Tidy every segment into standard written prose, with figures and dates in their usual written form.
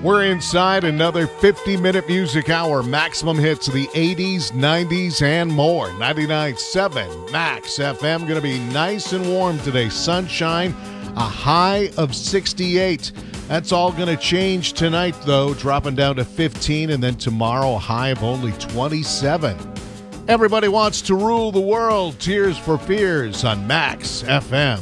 We're inside another 50-minute music hour. Maximum hits of the 80s, 90s, and more. 99.7 Max FM. Going to be nice and warm today. Sunshine, a high of 68. That's all going to change tonight, though, dropping down to 15, and then tomorrow a high of only 27. Everybody wants to rule the world. Tears for Fears on Max FM.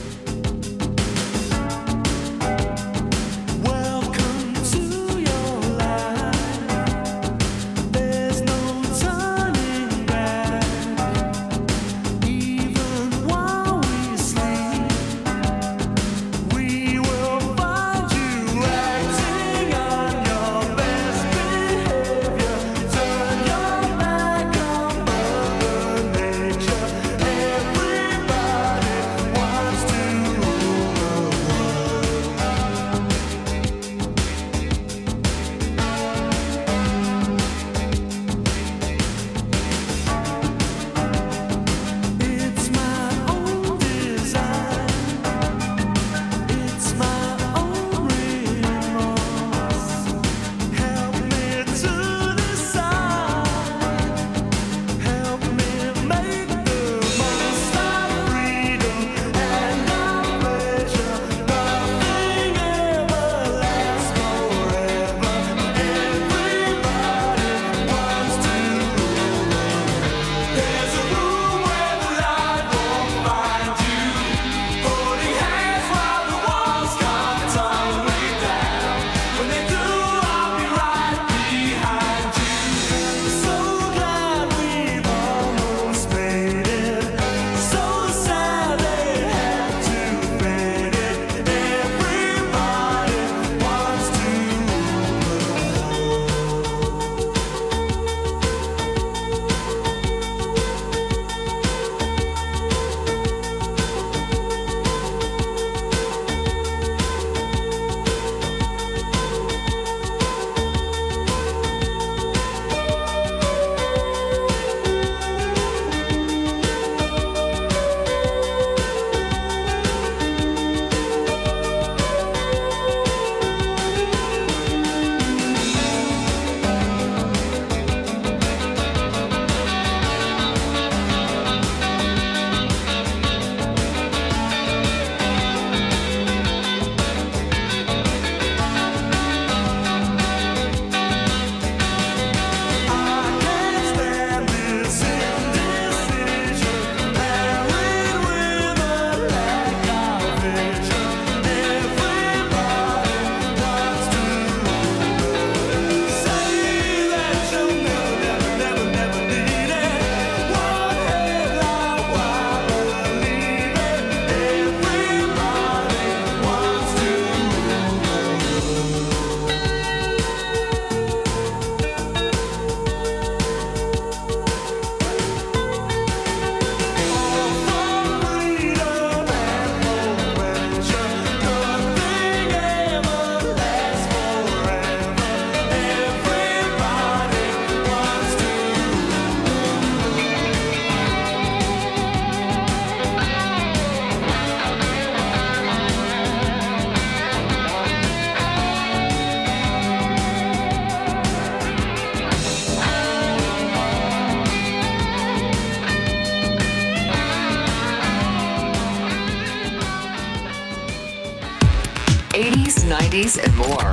And more.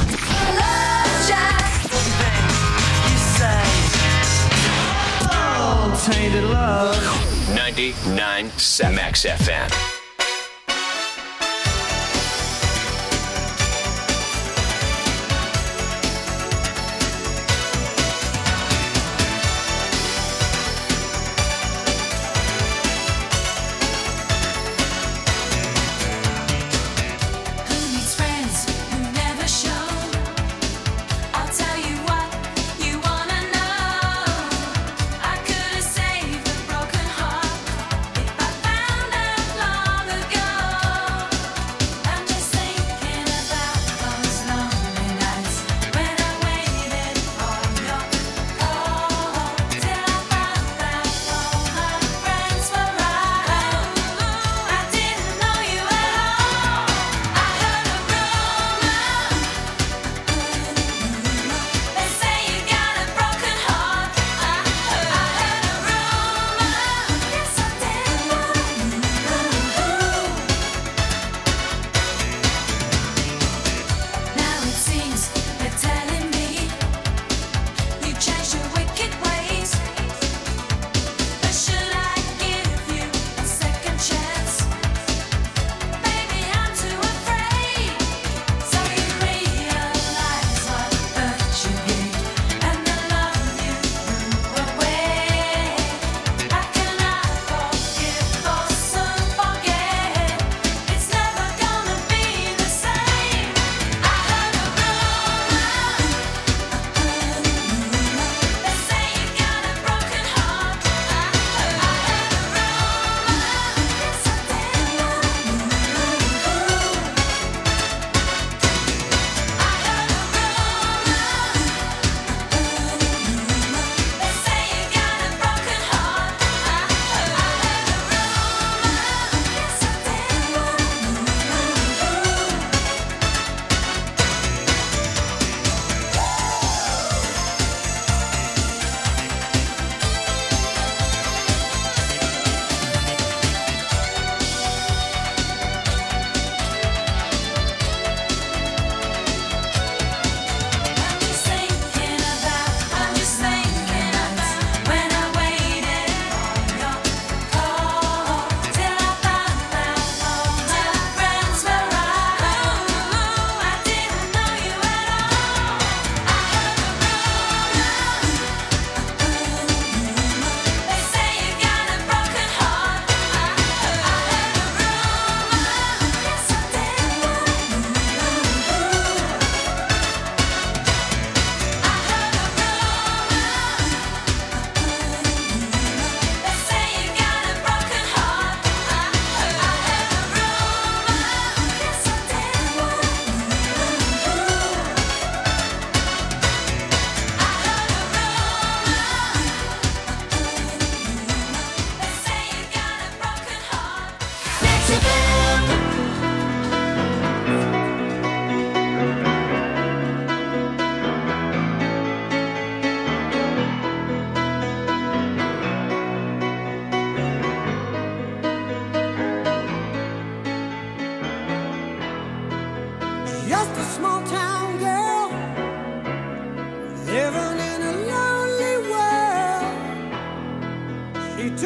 Tainted love. 99.7 Max FM. Saved a broken heart if I found out long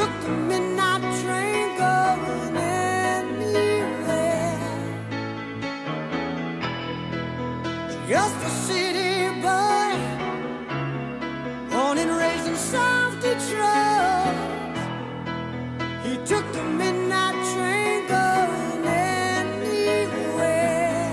took the midnight train going anywhere. Just a city boy, born and raised in South Detroit. He took the midnight train going anywhere.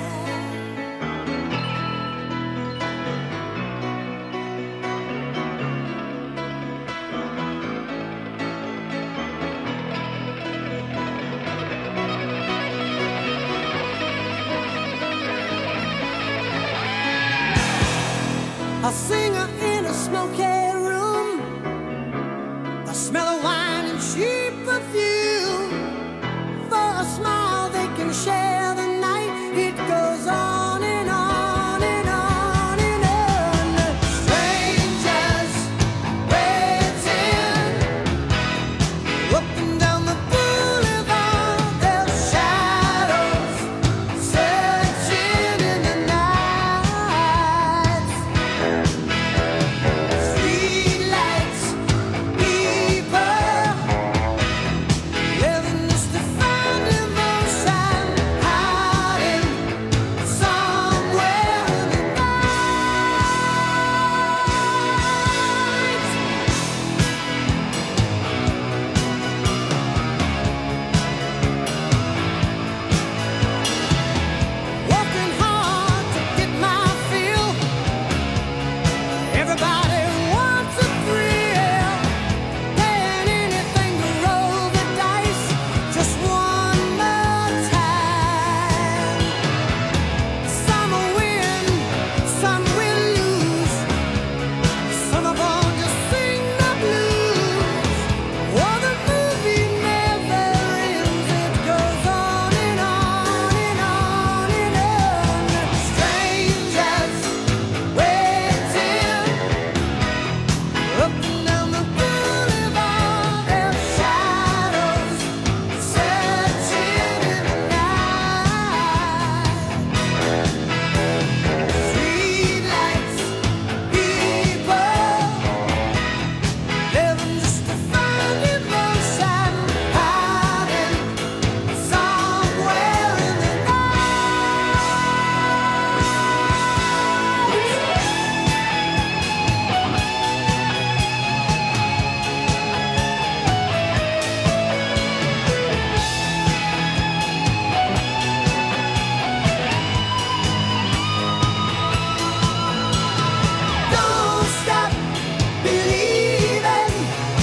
A singer in a smoky room, the smell of wine and cheap perfume. For a smile they can share the night. It goes on and on and on and on. Strangers waiting up and down the boulevard, their shadows searching in the night. Streetlights, people living just to find emotion, hiding somewhere in the working hard to get my fill. Everybody wants a thrill, paying anything to roll the dice just one more time. Some will win, some will lose. Some of them just sing the blues. Oh, the movie never ends. It goes on and on and on and on. Strangers waiting up and down the boulevard, their shadows searching in the night. Streetlights, people living just to find emotion, hiding somewhere in the Don't stop believing.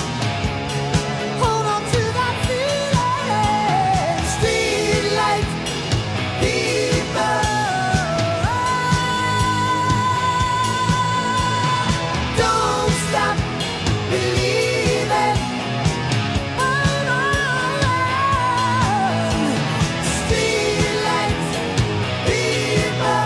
Hold on to that feeling. Streetlight people. Don't stop believing. Hold on. Streetlight people.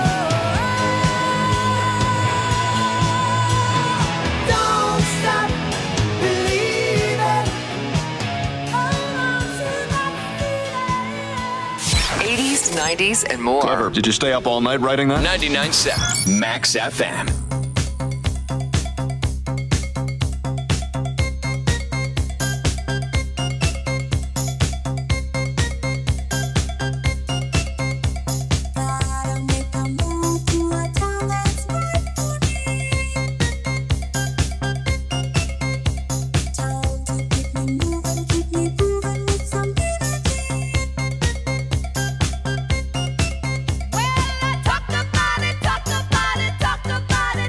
Don't stop believing. Hold on to that feeling. 80s, 90s, and more. Clever. Did you stay up all night writing that? 99.7 Max FM. Gotta make a move to a town that's right for me. Town to keep me moving with some energy. Well, I talked about it, talked about it, talked about it.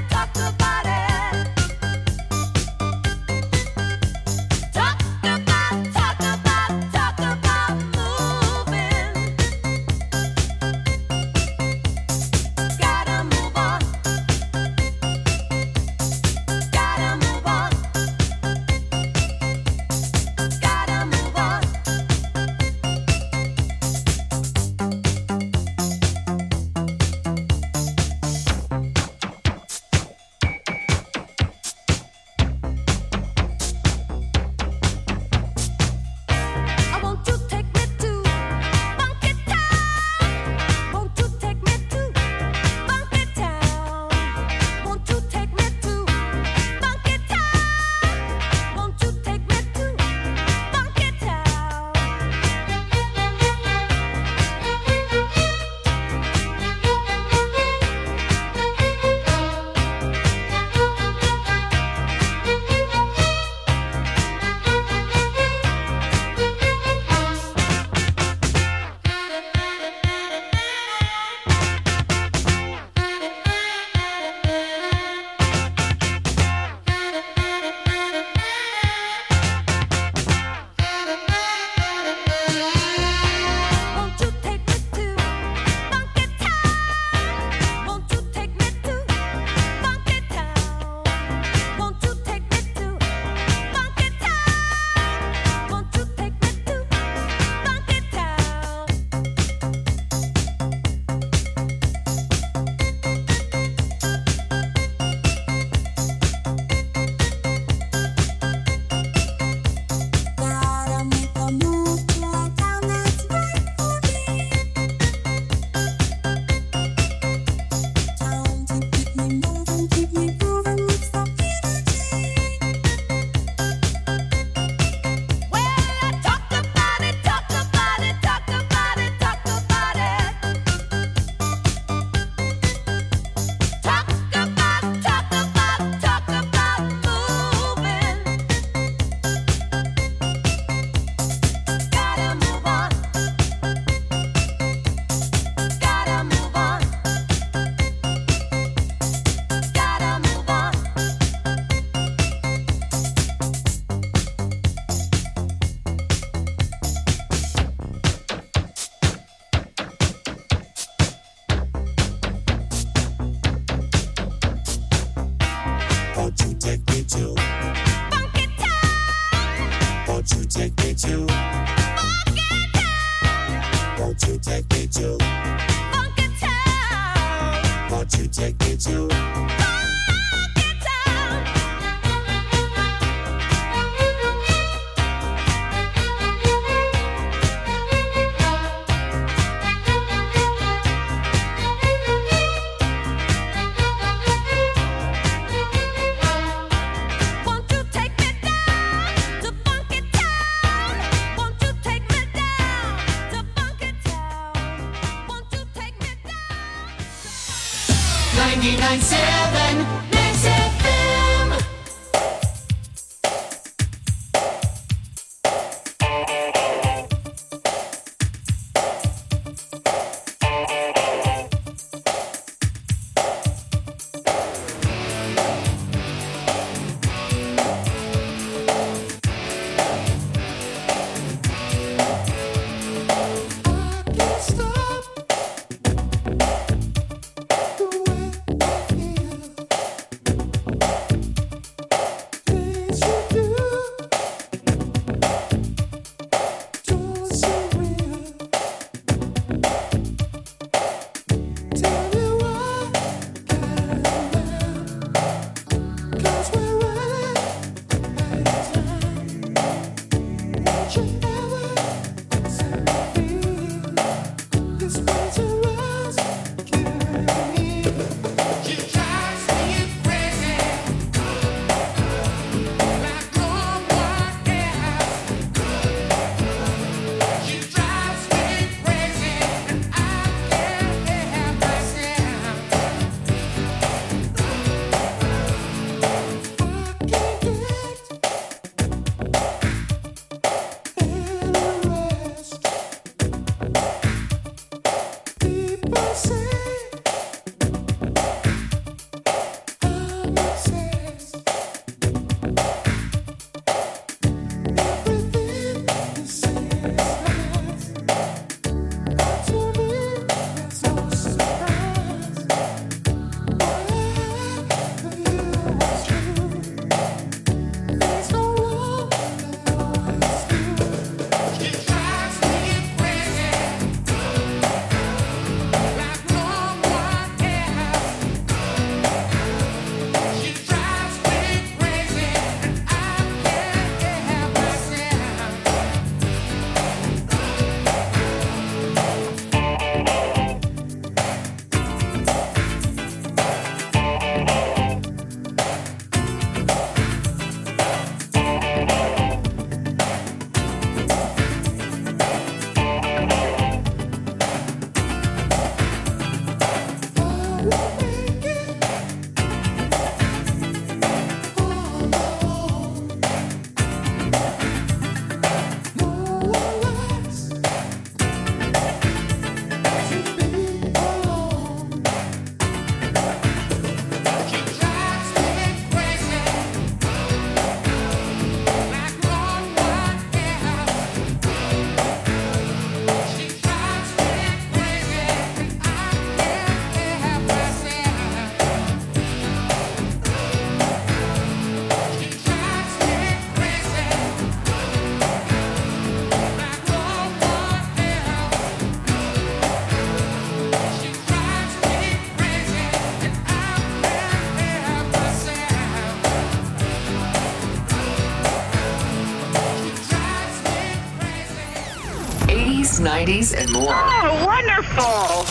80s, 90s, and more. Oh, wonderful.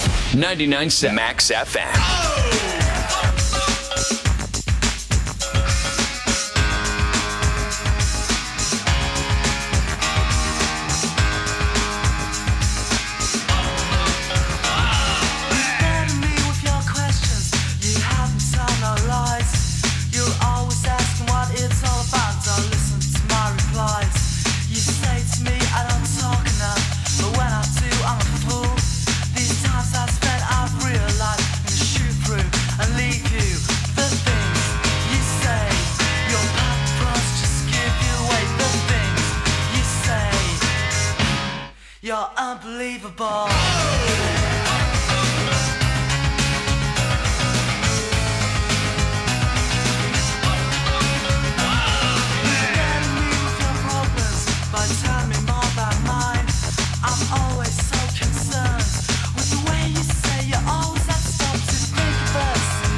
99.7 Max FM. You're unbelievable. Always so concerned with the way you say you always have to stop to think of us.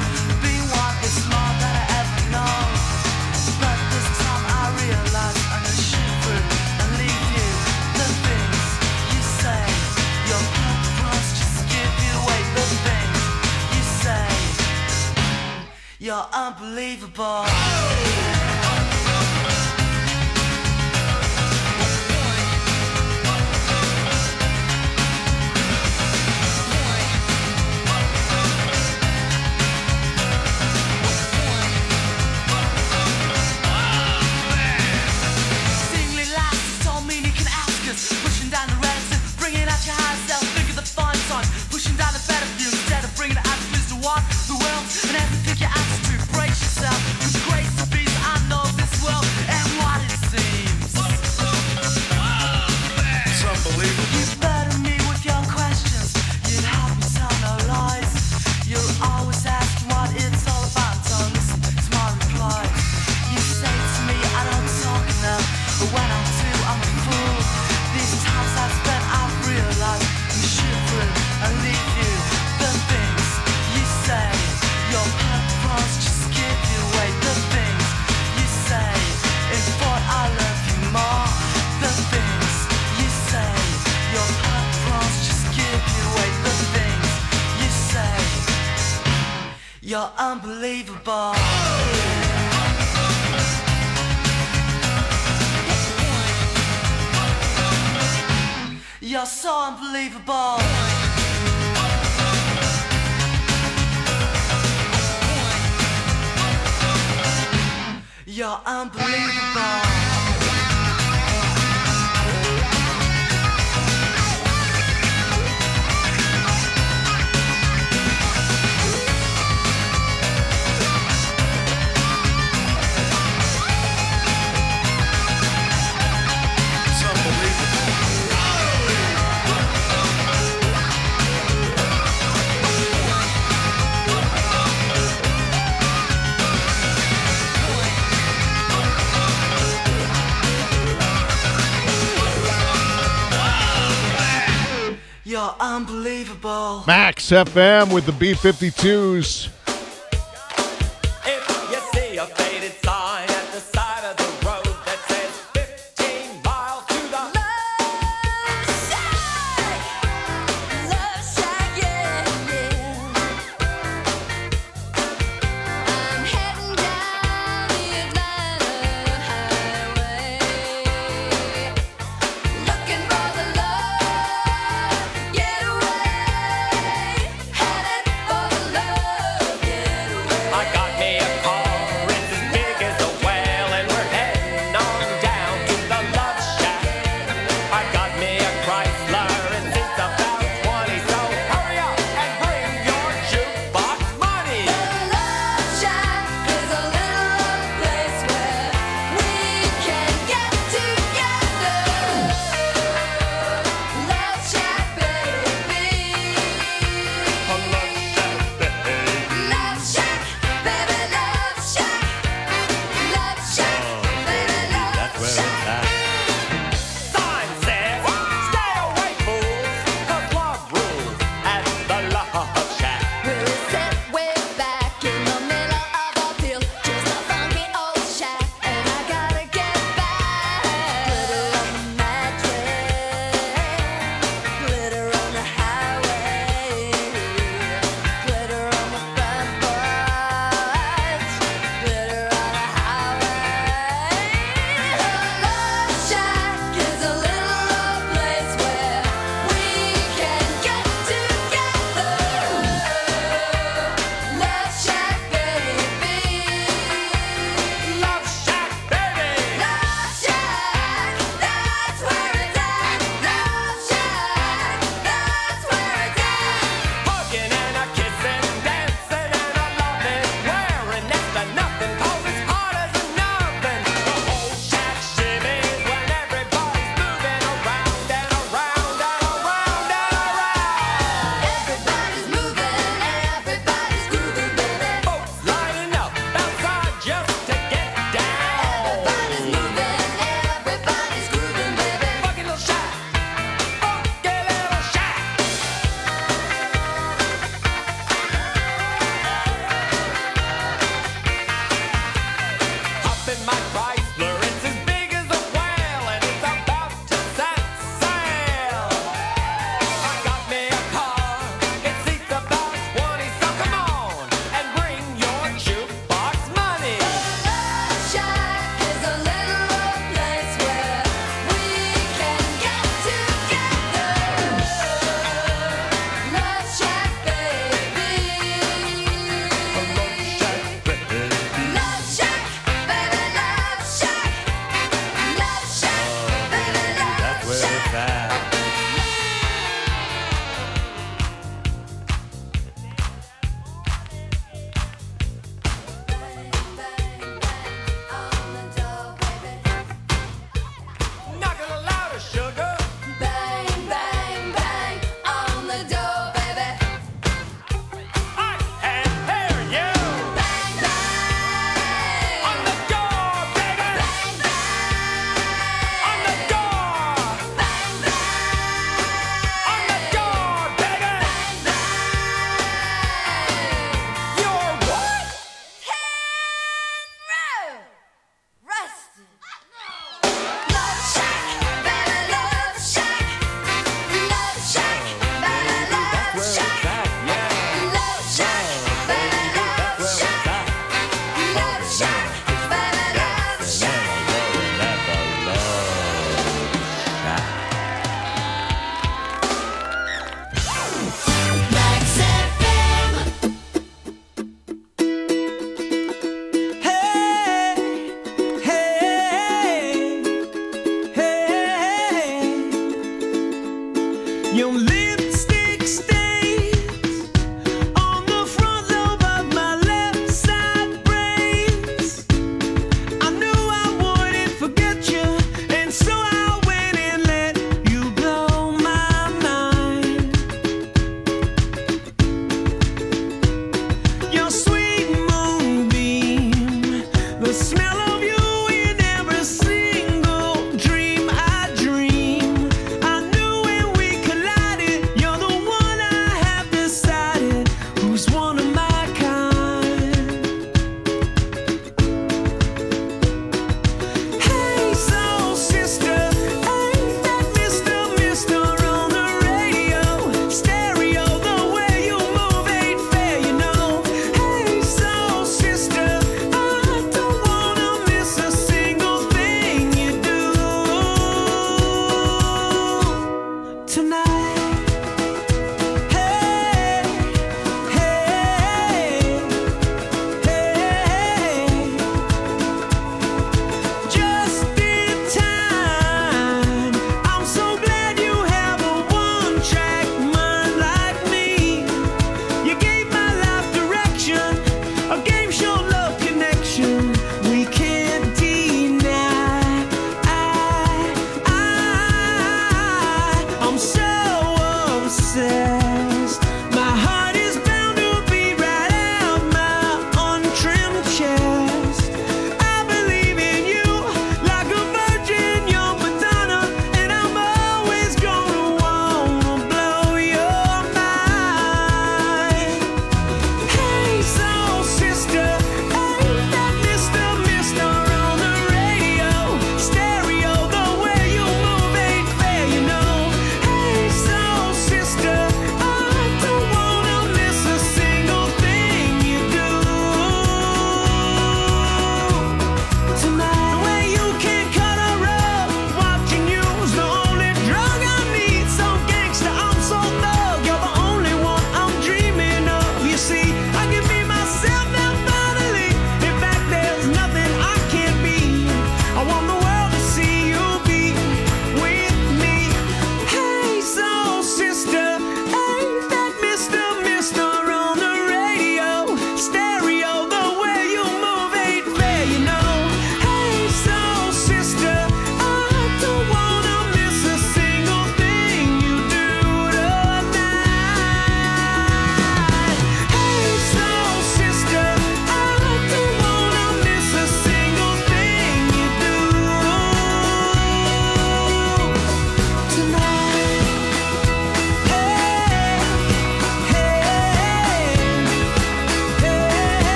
You're unbelievable. Singly laughs, don't mean you can ask us. Pushing down the relative, bringing out your higher self. Think of the fun times, pushing down the better view instead of bringing it out to what the world and everything you ask to. Brace yourself with grace to be. I know this world and what it seems. It's unbelievable. You burden me with your questions. You help me tell no lies. You'll always ask what it's all about. Don't listen to my replies. You say to me I don't talk enough, but when I do I'm a fool. These times I've spent I've realized I'm shivering and leave you. The things you say, your purpose just give you away. The things you say, in thought I love you more. The things you say, your purpose just give you away. The things you say, you're unbelievable. You're so unbelievable. You're unbelievable. It's unbelievable. You're unbelievable. Max FM with the B-52s. If you see a faded sign at the side of the road that says 15 miles to the Love shack, yeah, yeah. I'm heading down the Atlanta highway, looking for the love getaway, headed for the love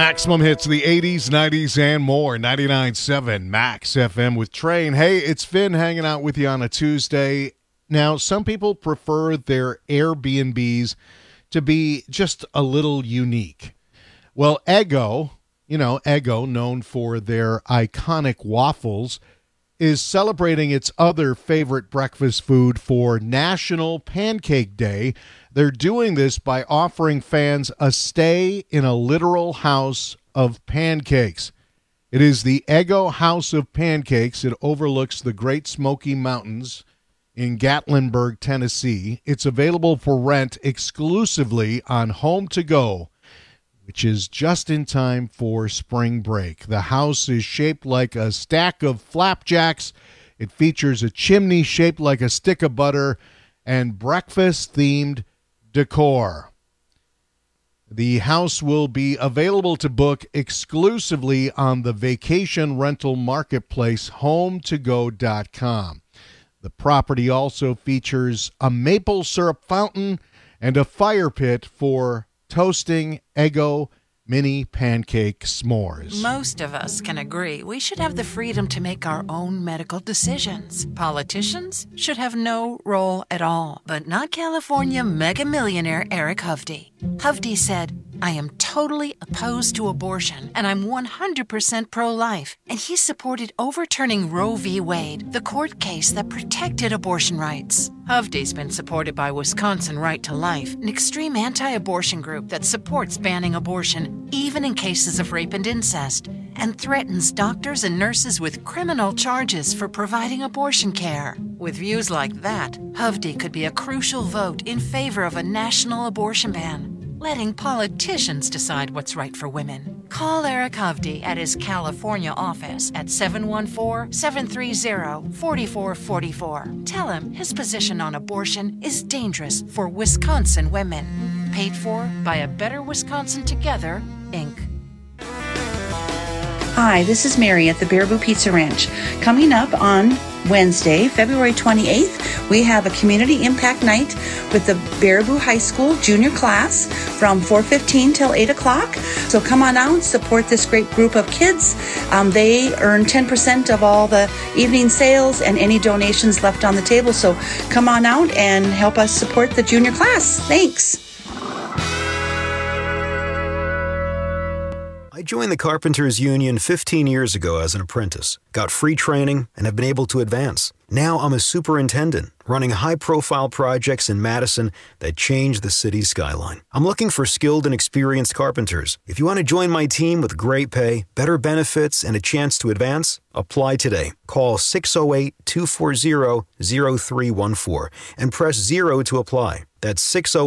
Maximum hits of the 80s, 90s, and more. 99.7 Max FM with Trey. And hey, it's Finn hanging out with you on a Tuesday. Now, some people prefer their Airbnbs to be just a little unique. Well, Eggo, Eggo, known for their iconic waffles, is celebrating its other favorite breakfast food for National Pancake Day. They're doing this by offering fans a stay in a literal house of pancakes. It is the Eggo House of Pancakes. It overlooks the Great Smoky Mountains in Gatlinburg, Tennessee. It's available for rent exclusively on Home to Go, which is just in time for spring break. The house is shaped like a stack of flapjacks. It features a chimney shaped like a stick of butter and breakfast-themed decor. The house will be available to book exclusively on the vacation rental marketplace HomeToGo.com. The property also features a maple syrup fountain and a fire pit for toasting Eggo mini pancake s'mores. Most of us can agree we should have the freedom to make our own medical decisions. Politicians should have no role at all, but not California mega millionaire Eric Hovde. Hovde said, "I am totally opposed to abortion, and I'm 100% pro-life." And he supported overturning Roe v. Wade, the court case that protected abortion rights. Hovde's been supported by Wisconsin Right to Life, an extreme anti-abortion group that supports banning abortion, even in cases of rape and incest, and threatens doctors and nurses with criminal charges for providing abortion care. With views like that, Hovde could be a crucial vote in favor of a national abortion ban, letting politicians decide what's right for women. Call Eric Hovde at his California office at 714-730-4444. Tell him his position on abortion is dangerous for Wisconsin women. Paid for by A Better Wisconsin Together, Inc. Hi, this is Mary at the Baraboo Pizza Ranch. Coming up on Wednesday, February 28th, we have a community impact night with the Baraboo High School junior class from 4:15 till 8 o'clock. So come on out, support this great group of kids. They earn 10% of all the evening sales and any donations left on the table. So come on out and help us support the junior class. Thanks. I joined the Carpenters Union 15 years ago as an apprentice, got free training, and have been able to advance. Now I'm a superintendent, running high-profile projects in Madison that change the city's skyline. I'm looking for skilled and experienced carpenters. If you want to join my team with great pay, better benefits, and a chance to advance, apply today. Call 608-240-0314 and press 0 to apply. That's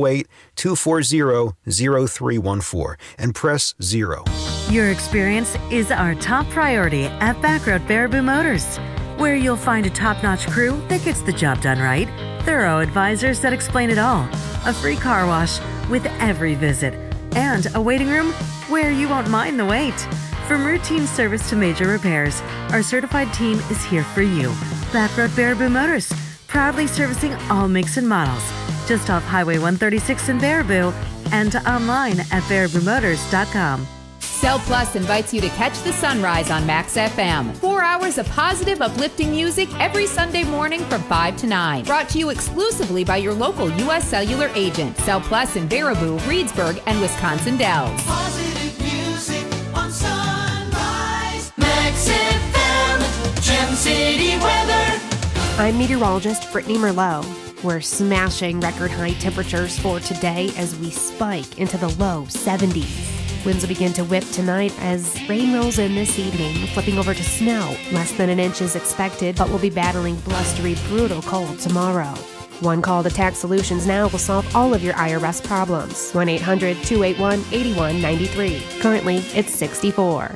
608-240-0314 and press 0. Your experience is our top priority at Backroad Baraboo Motors, where you'll find a top-notch crew that gets the job done right, thorough advisors that explain it all, a free car wash with every visit, and a waiting room where you won't mind the wait. From routine service to major repairs, our certified team is here for you. Backroad Baraboo Motors, proudly servicing all makes and models. Just off Highway 136 in Baraboo and online at baraboomotors.com. Cell Plus invites you to catch the sunrise on Max FM. 4 hours of positive, uplifting music every Sunday morning from 5 to 9. Brought to you exclusively by your local U.S. Cellular agent. Cell Plus in Baraboo, Reedsburg, and Wisconsin Dells. Positive music on Sunrise. Max FM, Gem City weather. I'm meteorologist Brittany Merlot. We're smashing record high temperatures for today as we spike into the low 70s. Winds will begin to whip tonight as rain rolls in this evening, flipping over to snow. Less than an inch is expected, but we'll be battling blustery, brutal cold tomorrow. One call to Tax Solutions Now will solve all of your IRS problems. 1-800-281-8193. Currently, it's 64.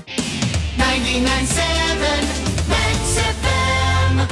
99.7 Max FM.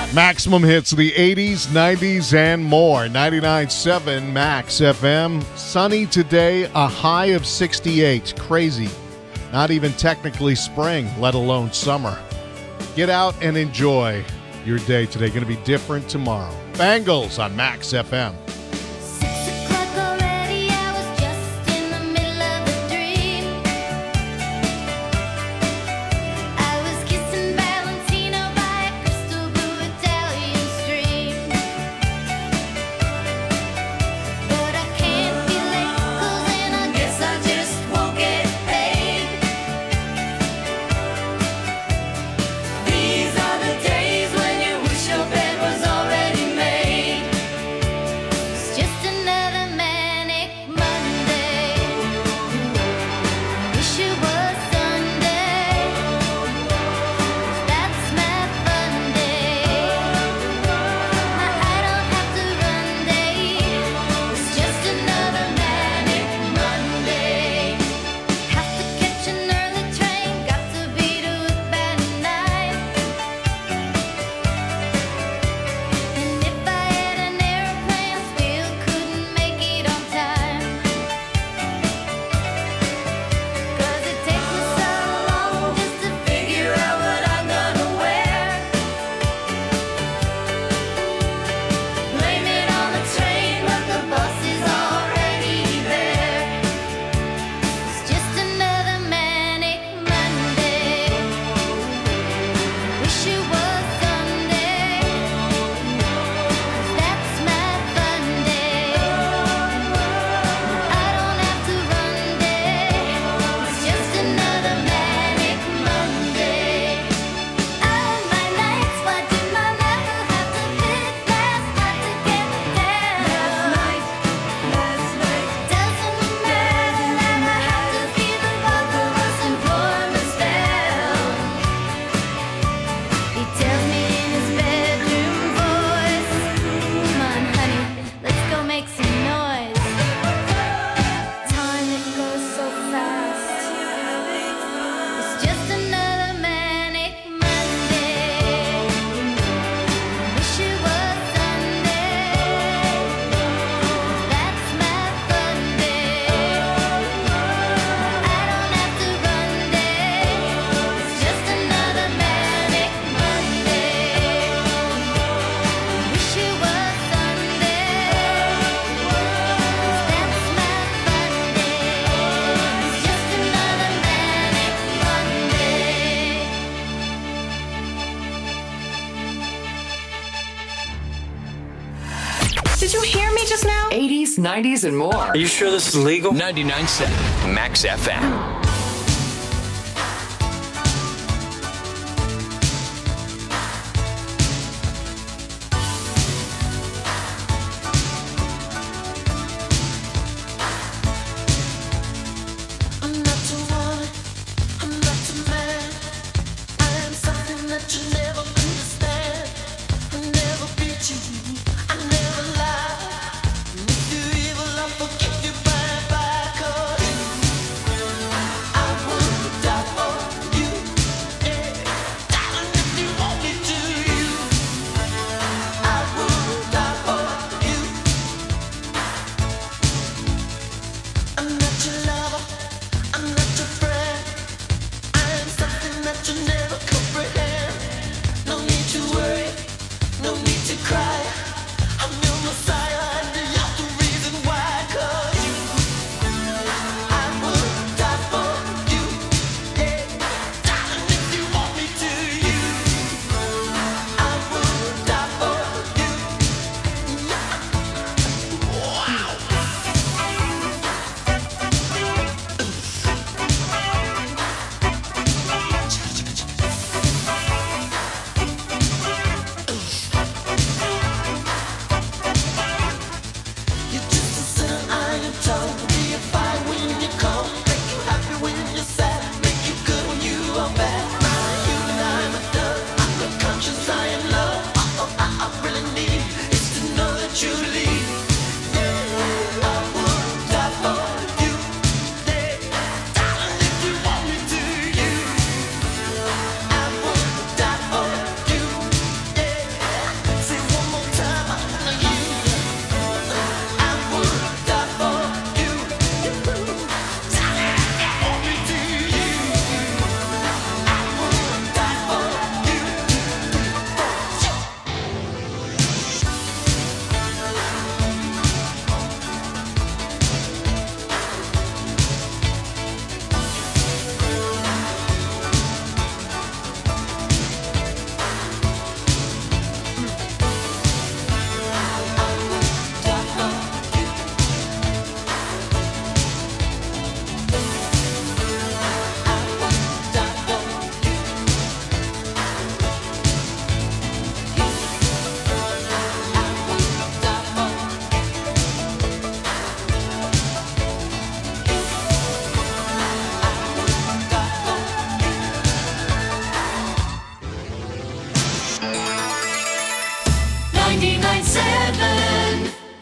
Maximum hits of the 80s, 90s, and more. 99.7 Max FM. Sunny today, a high of 68. Crazy. Not even technically spring, let alone summer. Get out and enjoy your day today. Going to be different tomorrow. Bangles on Max FM. Did you hear me just now? 80s, 90s, and more. Are you sure this is legal? 99.7 Max FM.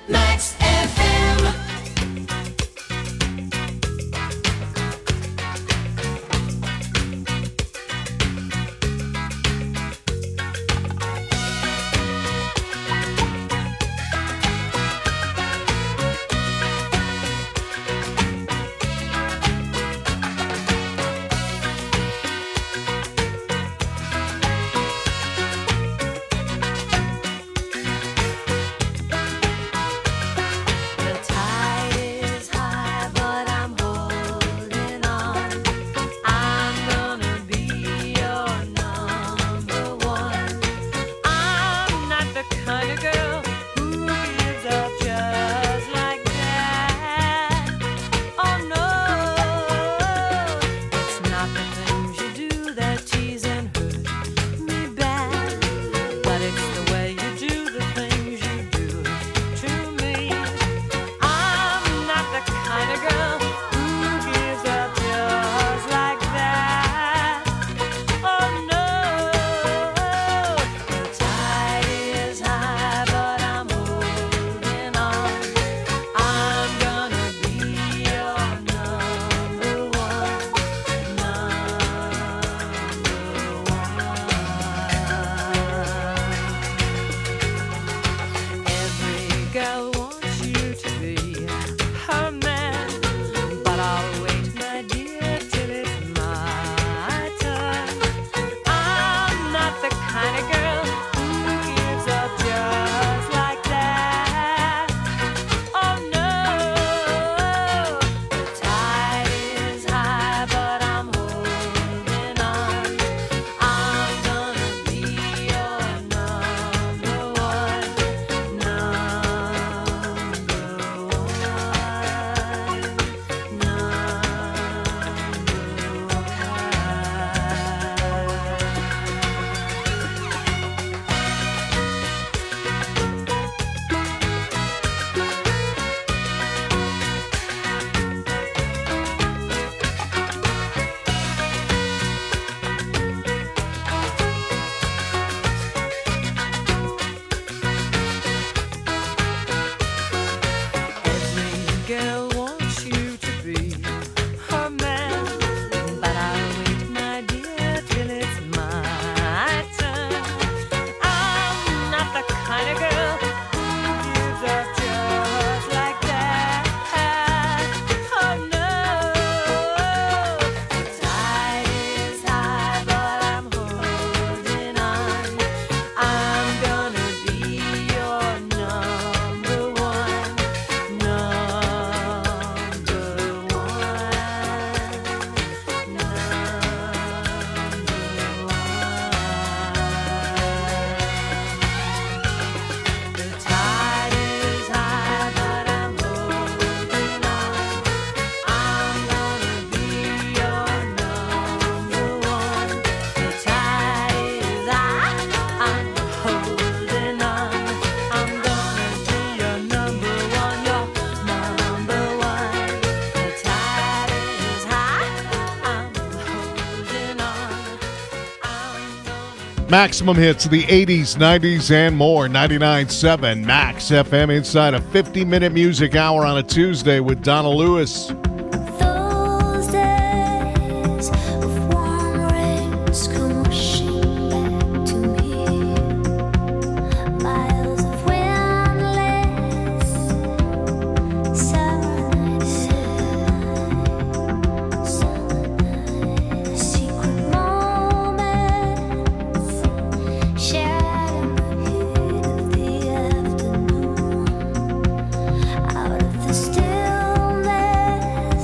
Max FM. The tide is high, but I'm holding on. I'm gonna be your number one. I'm not the kind of girl who gives up just like that. Oh no, it's not the things you do that tease and hurt me bad, but it's the way you do the things you do to me. I'm not the kind of girl who gives up just like that. Oh no, the tide is high, but I'm holding on. I'm gonna be your number one, Every girl wants you to be her man, but I'll wait, my dear, till it's my turn. I'm not the kind of girl who gives up just like that. Oh no, the tide is high, but I'm holding on. I'm gonna be your number one, Every girl wants you to be her man, but I'll wait, my dear, till it's my turn. I'm not the kind of girl who gives up just like that. Oh no, the tide is high, but I'm holding on. I'm gonna be your number one, The tide is high, but I'm holding on. I'm gonna be your number one. The tide is high, I'm holding on. I'm gonna be your number one, your number one. The tide is high, I'm holding on. Maximum hits of the 80s, 90s, and more. 99.7 Max FM inside a 50-minute music hour on a Tuesday with Donna Lewis. Those days of warm rains come rushing back to me. Miles of windless summer nights, secret moments shared in the heat of the afternoon. Out of the stillness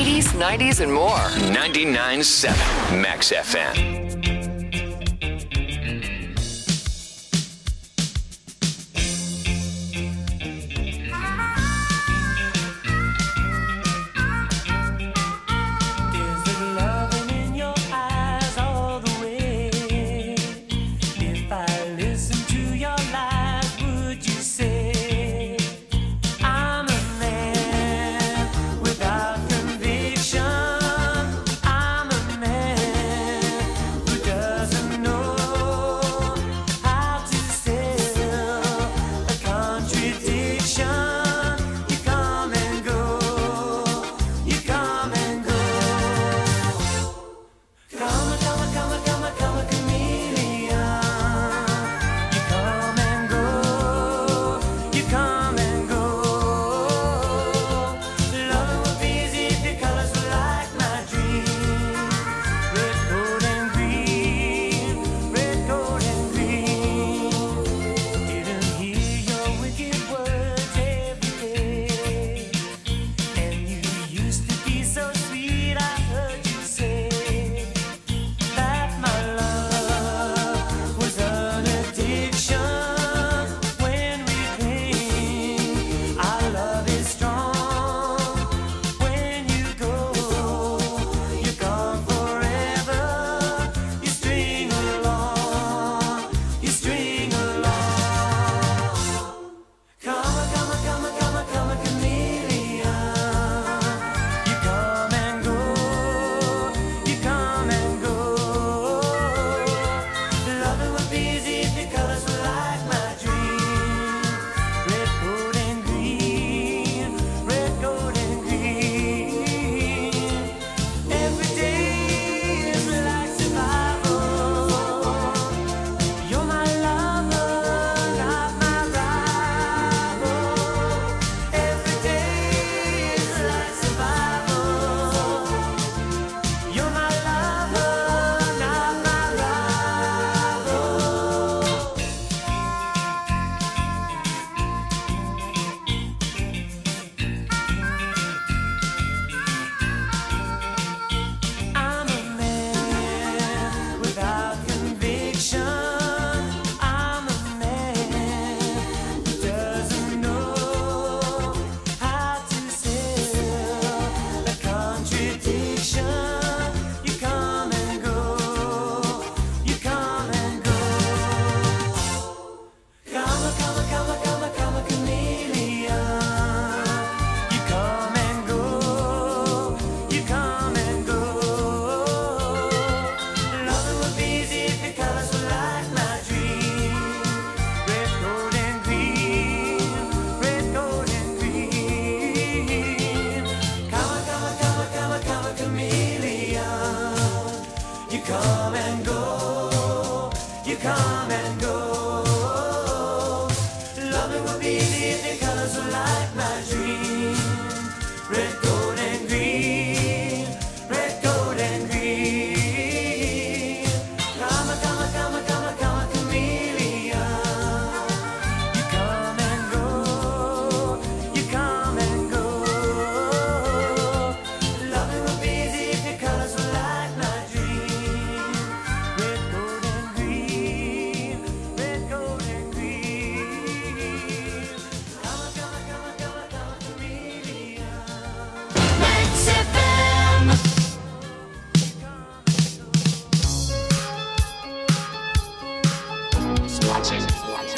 80s, 90s, and more. 99.7 Max FM.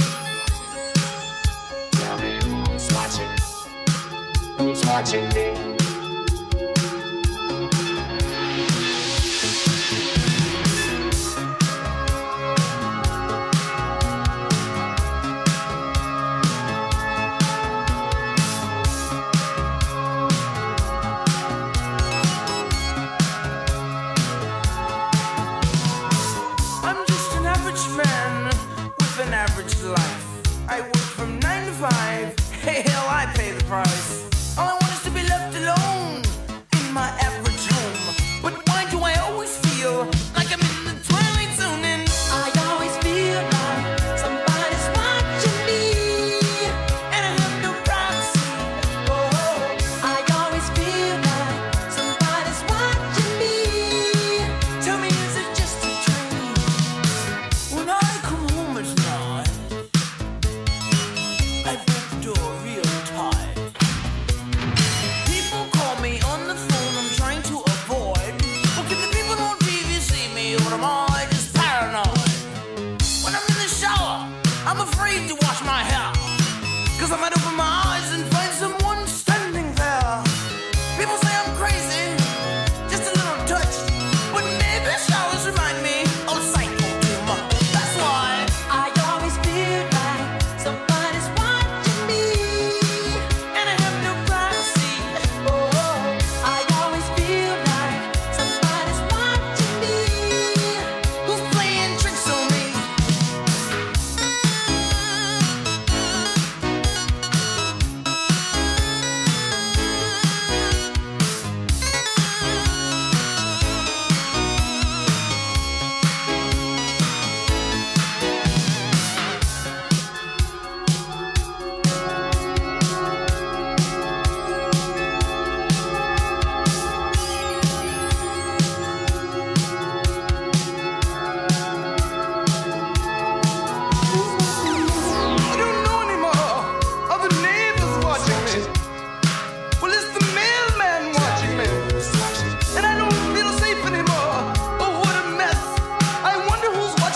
Watching me.